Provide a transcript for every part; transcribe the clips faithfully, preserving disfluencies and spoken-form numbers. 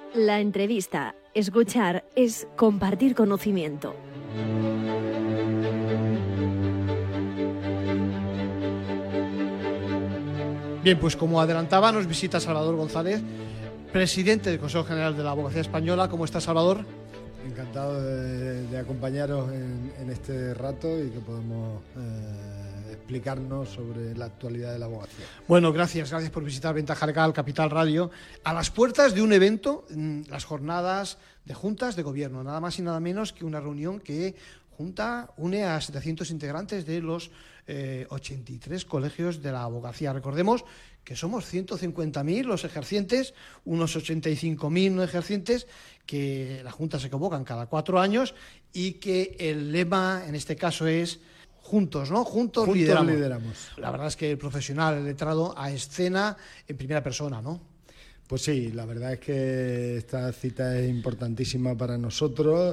La entrevista, escuchar, es compartir conocimiento. Bien, pues como adelantaba, nos visita Salvador González, presidente del Consejo General de la Abogacía Española. ¿Cómo está, Salvador? Encantado de, de acompañaros en, en este rato y que podamos eh, explicarnos sobre la actualidad de la abogacía. Bueno, gracias, gracias por visitar Ventaja Legal, Capital Radio, a las puertas de un evento, las jornadas de juntas de gobierno, nada más y nada menos que una reunión que junta, une a setecientos integrantes de los eh, ochenta y tres colegios de la abogacía. Recordemos que somos ciento cincuenta mil los ejercientes, unos ochenta y cinco mil no ejercientes, que la Junta se convocan cada cuatro años y que el lema en este caso es juntos, ¿no? Juntos, Juntos lideramos. lideramos. La verdad es que el profesional, el letrado, a escena en primera persona, ¿no? Pues sí, la verdad es que esta cita es importantísima para nosotros,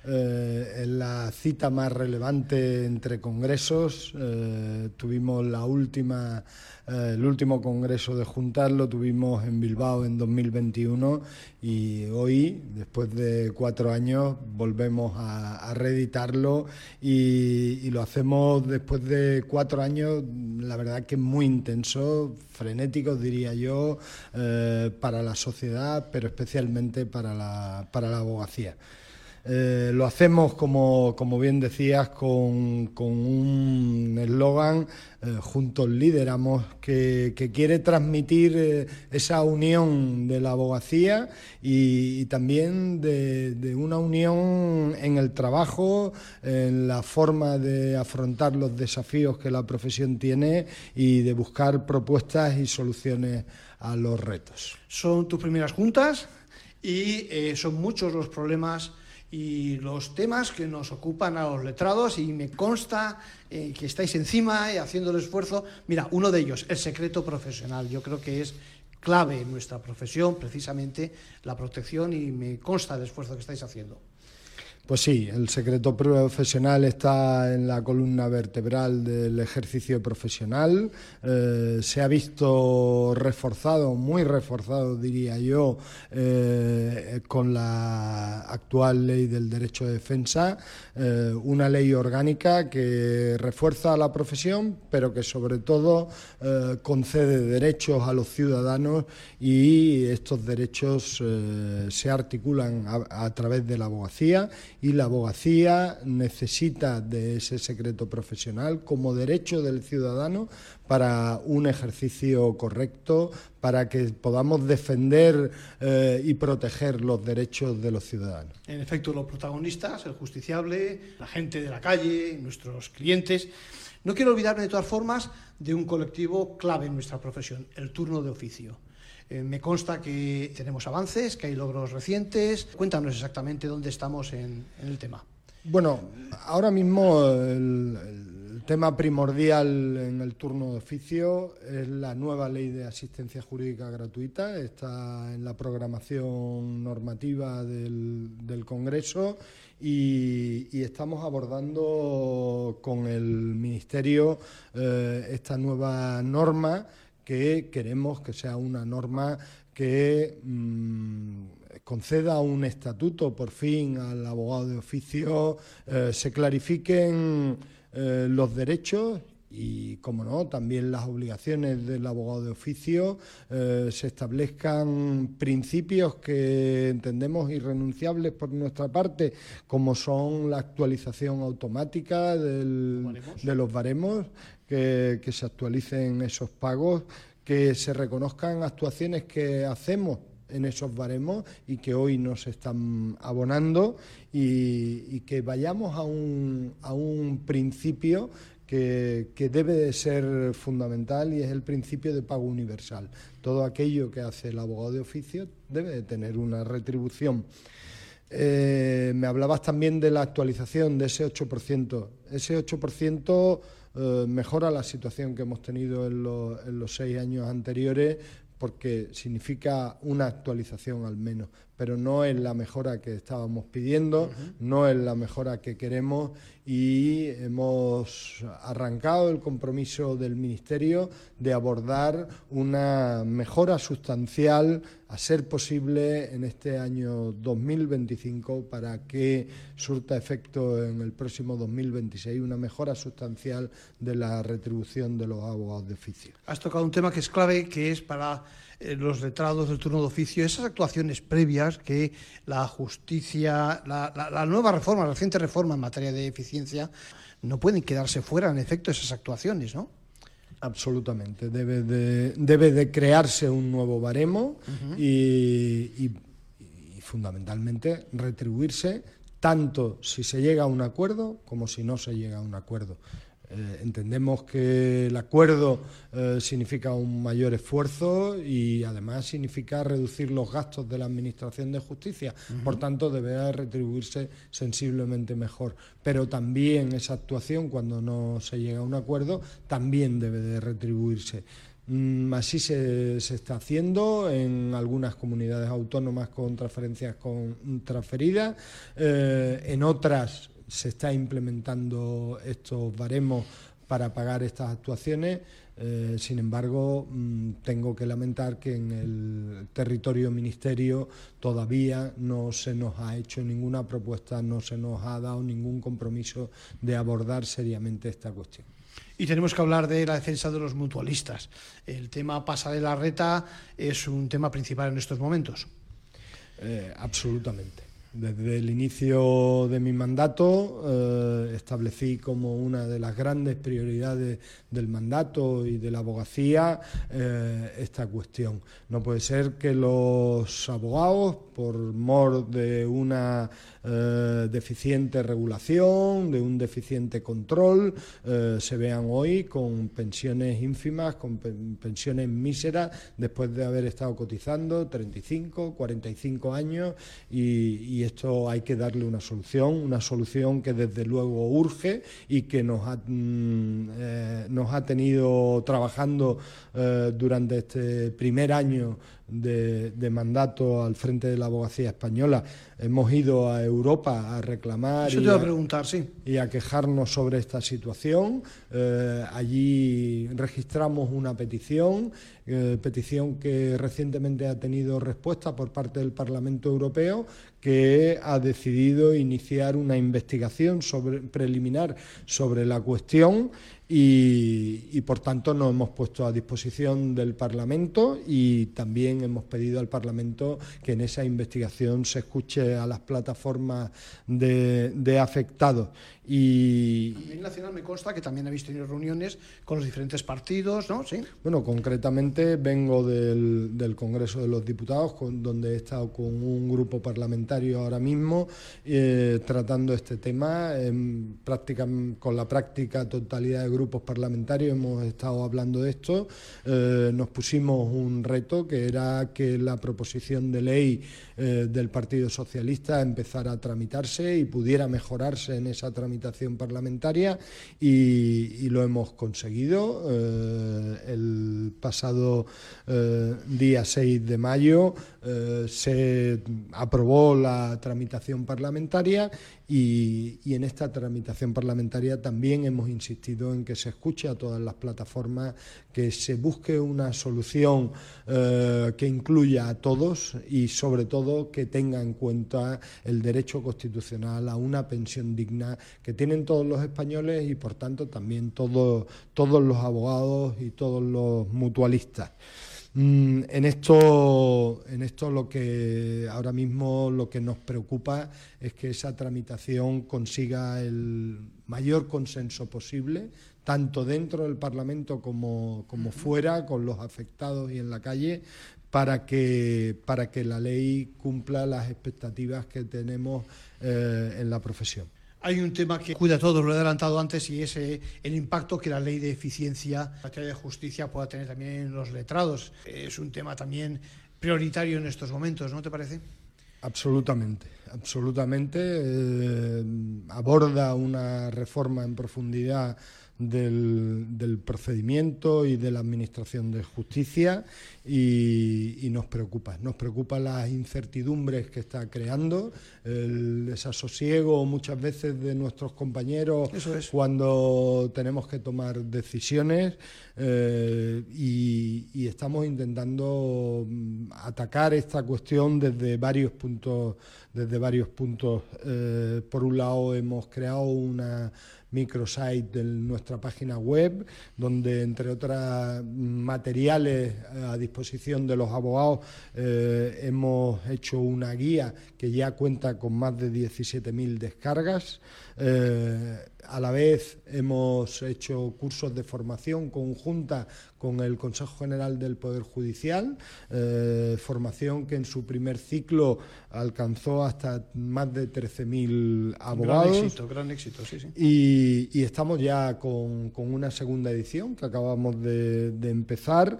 eh, es la cita más relevante entre congresos. Eh, tuvimos la última, eh, el último congreso de juntas lo tuvimos en Bilbao en dos mil veintiuno y hoy, después de cuatro años, volvemos a, a reeditarlo y, y lo hacemos después de cuatro años, la verdad que muy intenso, frenéticos diría yo, eh, para la sociedad, pero especialmente para la, para la abogacía. Eh, lo hacemos, como, como bien decías, con, con un eslogan, eh, Juntos Lideramos, que, que quiere transmitir eh, esa unión de la abogacía y, y también de, de una unión en el trabajo, en la forma de afrontar los desafíos que la profesión tiene y de buscar propuestas y soluciones a los retos. Son tus primeras juntas y eh, son muchos los problemas y los temas que nos ocupan a los letrados, y me consta eh, que estáis encima y haciendo el esfuerzo. Mira, uno de ellos, el secreto profesional. Yo creo que es clave en nuestra profesión, precisamente, la protección, y me consta el esfuerzo que estáis haciendo. Pues sí, el secreto profesional está en la columna vertebral del ejercicio profesional. Eh, se ha visto reforzado, muy reforzado diría yo, eh, con la actual ley del derecho de defensa, eh, una ley orgánica que refuerza a la profesión, pero que sobre todo eh, concede derechos a los ciudadanos, y estos derechos eh, se articulan a, a través de la abogacía. Y la abogacía necesita de ese secreto profesional como derecho del ciudadano para un ejercicio correcto, para que podamos defender eh, y proteger los derechos de los ciudadanos. En efecto, los protagonistas, el justiciable, la gente de la calle, nuestros clientes. No quiero olvidarme de todas formas de un colectivo clave en nuestra profesión, el turno de oficio. Eh, me consta que tenemos avances, que hay logros recientes. Cuéntanos exactamente dónde estamos en, en el tema. Bueno, ahora mismo el, el tema primordial en el turno de oficio es la nueva ley de asistencia jurídica gratuita. Está en la programación normativa del, del Congreso y, y estamos abordando con el Ministerio eh, esta nueva norma, que queremos que sea una norma que mmm, conceda un estatuto por fin al abogado de oficio, eh, se clarifiquen eh, los derechos y, como no, también las obligaciones del abogado de oficio, eh, se establezcan principios que entendemos irrenunciables por nuestra parte, como son la actualización automática del, de los baremos, que, que se actualicen esos pagos, que se reconozcan actuaciones que hacemos en esos baremos y que hoy nos están abonando, y, y que vayamos a un, a un principio que, que debe de ser fundamental, y es el principio de pago universal. Todo aquello que hace el abogado de oficio debe de tener una retribución. Eh, me hablabas también de la actualización de ese ocho por ciento. Ese ocho por ciento eh, mejora la situación que hemos tenido en, lo, en los seis años anteriores, porque significa una actualización al menos, pero no es la mejora que estábamos pidiendo, uh-huh. no es la mejora que queremos, y hemos arrancado el compromiso del Ministerio de abordar una mejora sustancial a ser posible en este año dos mil veinticinco para que surta efecto en el próximo dos mil veintiséis una mejora sustancial de la retribución de los abogados de oficio. Has tocado un tema que es clave, que es para eh, los letrados del turno de oficio, esas actuaciones previas que la justicia, la, la, la nueva reforma, la reciente reforma en materia de eficiencia, no pueden quedarse fuera, en efecto, esas actuaciones, ¿no? Absolutamente. Debe de, debe de crearse un nuevo baremo uh-huh. y, y, y fundamentalmente retribuirse tanto si se llega a un acuerdo como si no se llega a un acuerdo. Eh, entendemos que el acuerdo eh, significa un mayor esfuerzo y además significa reducir los gastos de la Administración de Justicia, uh-huh. por tanto deberá retribuirse sensiblemente mejor, pero también esa actuación, cuando no se llega a un acuerdo, también debe de retribuirse. Mm, así se, se está haciendo en algunas comunidades autónomas con transferencias con, transferidas, eh, en otras se está implementando estos baremos para pagar estas actuaciones. Eh, sin embargo, mmm, tengo que lamentar que en el territorio ministerio todavía no se nos ha hecho ninguna propuesta, no se nos ha dado ningún compromiso de abordar seriamente esta cuestión. Y tenemos que hablar de la defensa de los mutualistas. El tema Pasarela Reta es un tema principal en estos momentos. Eh, absolutamente. Desde el inicio de mi mandato eh, establecí como una de las grandes prioridades del mandato y de la abogacía eh, esta cuestión. No puede ser que los abogados, por mor de una eh, deficiente regulación, de un deficiente control, eh, se vean hoy con pensiones ínfimas, con pensiones míseras, después de haber estado cotizando treinta y cinco, cuarenta y cinco años y, y esto hay que darle una solución, una solución que desde luego urge y que nos ha, mm, eh, nos ha tenido trabajando eh, durante este primer año de, de mandato al frente de la abogacía española. Hemos ido a Europa a reclamar Eso te y, iba a a, preguntar, sí. y a quejarnos sobre esta situación. Eh, allí registramos una petición, eh, petición que recientemente ha tenido respuesta por parte del Parlamento Europeo, que ha decidido iniciar una investigación sobre, preliminar sobre la cuestión y, y, por tanto, nos hemos puesto a disposición del Parlamento y también hemos pedido al Parlamento que en esa investigación se escuche a las plataformas de, de afectados. Y a nivel nacional me consta que también habéis tenido reuniones con los diferentes partidos, ¿no? Sí. Bueno, concretamente vengo del, del Congreso de los Diputados, con, donde he estado con un grupo parlamentario ahora mismo eh, tratando este tema. En práctica, con la práctica totalidad de grupos parlamentarios hemos estado hablando de esto. Eh, nos pusimos un reto que era que la proposición de ley eh, del Partido Socialista empezara a tramitarse y pudiera mejorarse en esa tramitación parlamentaria y, y lo hemos conseguido. Eh, el pasado eh, día seis de mayo eh, se aprobó la tramitación parlamentaria y, y en esta tramitación parlamentaria también hemos insistido en que se escuche a todas las plataformas, que se busque una solución eh, que incluya a todos y sobre todo que tenga en cuenta el derecho constitucional a una pensión digna que tienen todos los españoles y por tanto también todo, todos los abogados y todos los mutualistas. Mm, en esto, en esto lo que ahora mismo lo que nos preocupa es que esa tramitación consiga el mayor consenso posible, tanto dentro del Parlamento como, como fuera, con los afectados y en la calle, para que, para que la ley cumpla las expectativas que tenemos eh, en la profesión. Hay un tema que cuida a todos, lo he adelantado antes, y es eh, el impacto que la ley de eficiencia en materia de justicia pueda tener también en los letrados. Es un tema también prioritario en estos momentos, ¿no te parece? Absolutamente, absolutamente. Eh, aborda una reforma en profundidad del, del procedimiento y de la administración de justicia y, y nos preocupa. Nos preocupan las incertidumbres que está creando, el desasosiego muchas veces de nuestros compañeros es. cuando tenemos que tomar decisiones eh, y, y estamos intentando atacar esta cuestión desde varios puntos. Desde varios puntos. Eh, por un lado, hemos creado una microsite de nuestra página web, donde, entre otros materiales a disposición de los abogados, eh, hemos hecho una guía que ya cuenta con más de diecisiete mil descargas. Eh, a la vez hemos hecho cursos de formación conjunta con el Consejo General del Poder Judicial, eh, formación que en su primer ciclo alcanzó hasta más de trece mil abogados. Gran éxito, gran éxito, sí, sí. Y, y estamos ya con, con una segunda edición que acabamos de, de empezar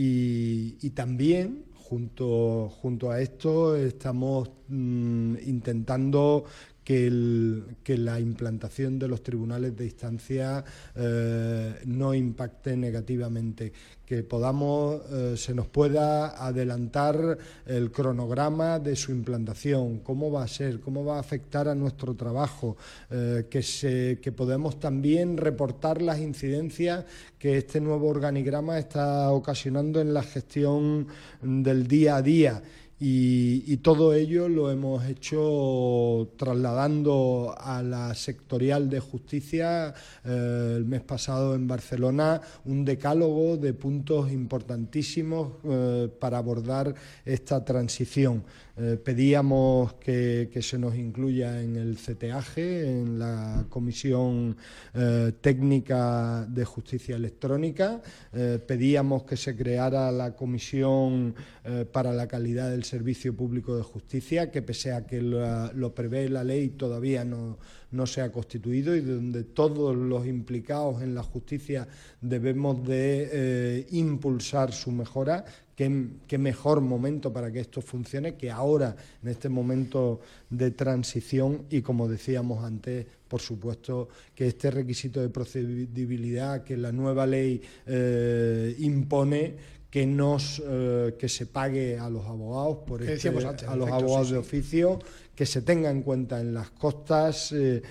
y, y también junto, junto a esto estamos mmm, intentando Que, el, que la implantación de los tribunales de instancia eh, no impacte negativamente, que podamos, eh, se nos pueda adelantar el cronograma de su implantación, cómo va a ser, cómo va a afectar a nuestro trabajo, eh, que, se, que podemos también reportar las incidencias que este nuevo organigrama está ocasionando en la gestión del día a día. Y, y todo ello lo hemos hecho trasladando a la sectorial de justicia eh, el mes pasado en Barcelona un decálogo de puntos importantísimos eh, para abordar esta transición. Eh, pedíamos que, que se nos incluya en el C T A G, en la Comisión eh, Técnica de Justicia Electrónica, eh, pedíamos que se creara la Comisión eh, para la Calidad del Servicio Público de Justicia, que pese a que la, lo prevé la ley todavía no, no se ha constituido y donde todos los implicados en la justicia debemos de eh, impulsar su mejora. Qué, qué mejor momento para que esto funcione que ahora, en este momento de transición y, como decíamos antes, por supuesto, que este requisito de procedibilidad que la nueva ley eh, impone, que nos eh, que se pague a los abogados por este, antes, a los efecto, abogados sí, de oficio, que se tenga en cuenta en las costas eh,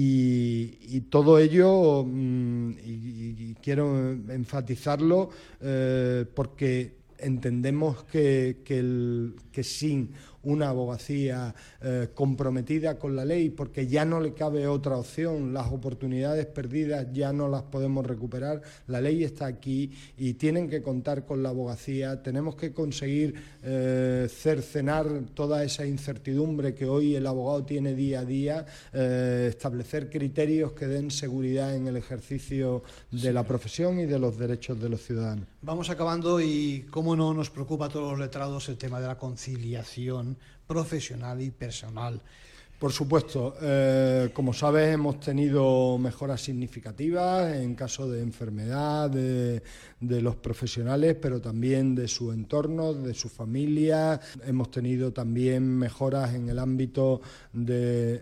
y, y todo ello, mm, y, y quiero enfatizarlo eh, porque entendemos que, que, el, que sin una abogacía eh, comprometida con la ley, porque ya no le cabe otra opción, las oportunidades perdidas ya no las podemos recuperar, la ley está aquí y tienen que contar con la abogacía, tenemos que conseguir eh, cercenar toda esa incertidumbre que hoy el abogado tiene día a día, eh, establecer criterios que den seguridad en el ejercicio de sí. la profesión y de los derechos de los ciudadanos. Vamos acabando y, cómo no, nos preocupa a todos los letrados el tema de la conciliación profesional y personal. Por supuesto, eh, como sabes, hemos tenido mejoras significativas en caso de enfermedad de, de los profesionales, pero también de su entorno, de su familia. Hemos tenido también mejoras en el ámbito de,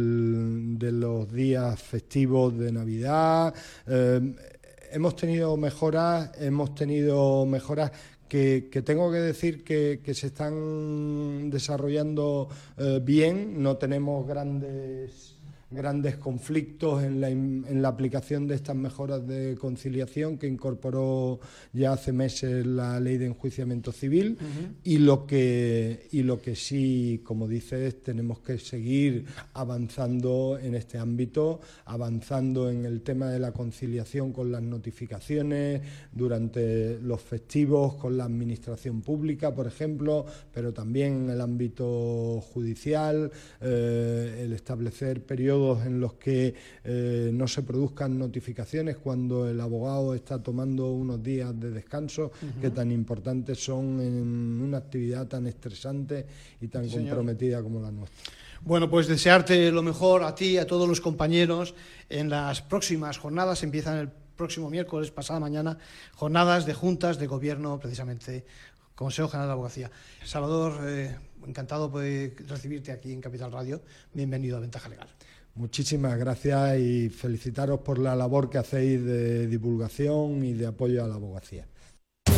del, de los días festivos de Navidad. Eh, hemos tenido mejoras, hemos tenido mejoras Que, que tengo que decir que, que se están desarrollando eh, bien, no tenemos grandes, grandes conflictos en la, en la aplicación de estas mejoras de conciliación que incorporó ya hace meses la Ley de Enjuiciamiento Civil. Uh-huh. y, lo que, y lo que sí, como dices, tenemos que seguir avanzando en este ámbito, avanzando en el tema de la conciliación con las notificaciones durante los festivos, con la administración pública, por ejemplo, pero también en el ámbito judicial, eh, el establecer periodos en los que eh, no se produzcan notificaciones cuando el abogado está tomando unos días de descanso, uh-huh. que tan importantes son en una actividad tan estresante y tan sí, comprometida señor. Como la nuestra. Bueno, pues desearte lo mejor a ti y a todos los compañeros en las próximas jornadas. Empiezan el próximo miércoles, pasada mañana, jornadas de juntas de gobierno, precisamente Consejo General de Abogacía. Salvador, eh, encantado de recibirte aquí en Capital Radio. Bienvenido a Ventaja Legal. Muchísimas gracias y felicitaros por la labor que hacéis de divulgación y de apoyo a la abogacía.